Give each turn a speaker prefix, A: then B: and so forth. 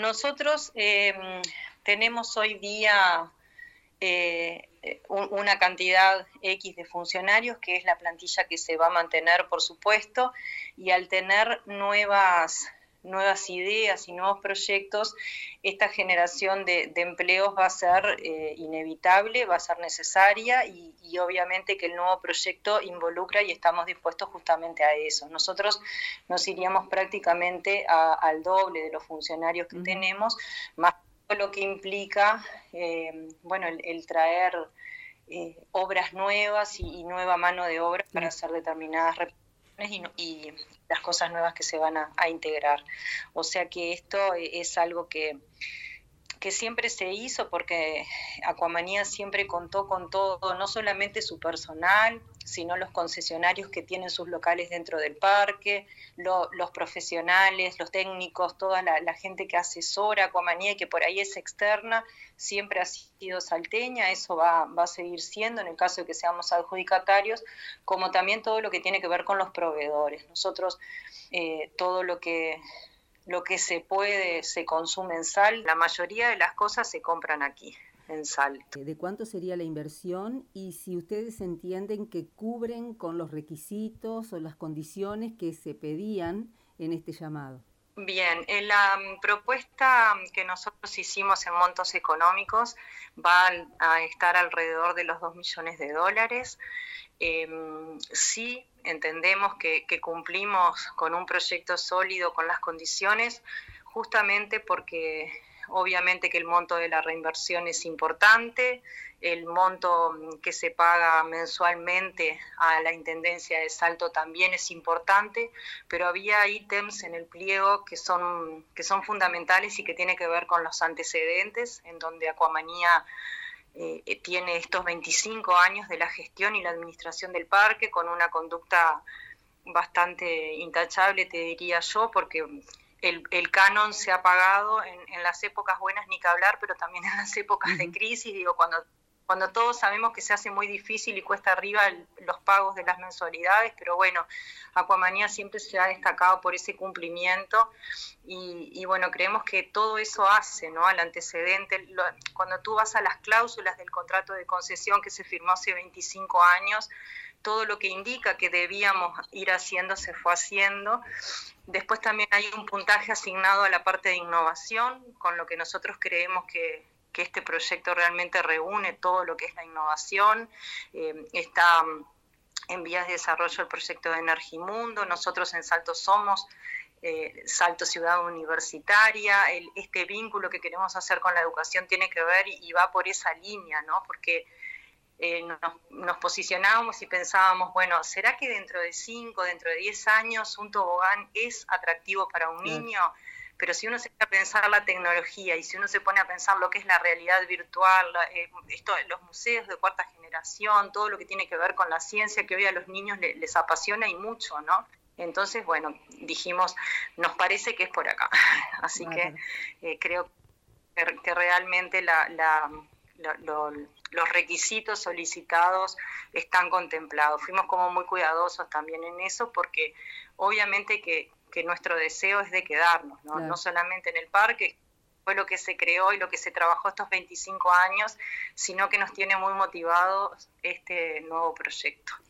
A: Nosotros tenemos hoy día una cantidad X de funcionarios, que es la plantilla que se va a mantener, por supuesto, y al tener nuevas ideas y nuevos proyectos, esta generación de empleos va a ser inevitable, va a ser necesaria y obviamente que el nuevo proyecto involucra y estamos dispuestos justamente a eso. Nosotros nos iríamos prácticamente al doble de los funcionarios que tenemos, más lo que implica el traer obras nuevas y nueva mano de obra para hacer determinadas y las cosas nuevas que se van a integrar. O sea que esto es algo que siempre se hizo, porque Aquamanía siempre contó con todo, no solamente su personal, sino los concesionarios que tienen sus locales dentro del parque, los profesionales, los técnicos, toda la gente que asesora Aquamanía y que por ahí es externa, siempre ha sido salteña. Eso va a seguir siendo en el caso de que seamos adjudicatarios, como también todo lo que tiene que ver con los proveedores. Nosotros todo lo que se puede se consume en Sal. La mayoría de las cosas se compran aquí, en Salto.
B: ¿De cuánto sería la inversión y si ustedes entienden que cubren con los requisitos o las condiciones que se pedían en este llamado?
A: Bien, en la propuesta que nosotros hicimos en montos económicos va a estar alrededor de los $2 millones. Sí entendemos que cumplimos con un proyecto sólido, con las condiciones, justamente porque obviamente que el monto de la reinversión es importante, el monto que se paga mensualmente a la Intendencia de Salto también es importante, pero había ítems en el pliego que son fundamentales y que tiene que ver con los antecedentes, en donde Aquamanía tiene estos 25 años de la gestión y la administración del parque, con una conducta bastante intachable, te diría yo, porque el canon se ha pagado en las épocas buenas, ni que hablar, pero también en las épocas de crisis, cuando todos sabemos que se hace muy difícil y cuesta arriba los pagos de las mensualidades, pero bueno, Aquamanía siempre se ha destacado por ese cumplimiento y bueno, creemos que todo eso hace, ¿no?, al antecedente. Cuando tú vas a las cláusulas del contrato de concesión que se firmó hace 25 años, todo lo que indica que debíamos ir haciendo se fue haciendo. Después también hay un puntaje asignado a la parte de innovación, con lo que nosotros creemos que este proyecto realmente reúne todo lo que es la innovación. Está en vías de desarrollo el proyecto de Energimundo. Nosotros en Salto somos Salto Ciudad Universitaria. Este vínculo que queremos hacer con la educación tiene que ver y va por esa línea, ¿no? Porque nos posicionábamos y pensábamos, bueno, ¿será que dentro de 5, dentro de 10 años un tobogán es atractivo para un niño? Pero si uno se pone a pensar la tecnología y si uno se pone a pensar lo que es la realidad virtual, los museos de cuarta generación, todo lo que tiene que ver con la ciencia que hoy a los niños les apasiona y mucho, ¿no? Entonces, bueno, dijimos, nos parece que es por acá. Así que creo que realmente los requisitos solicitados están contemplados. Fuimos como muy cuidadosos también en eso, porque obviamente que nuestro deseo es de quedarnos, ¿no? Claro. No solamente en el parque, fue lo que se creó y lo que se trabajó estos 25 años, sino que nos tiene muy motivados este nuevo proyecto.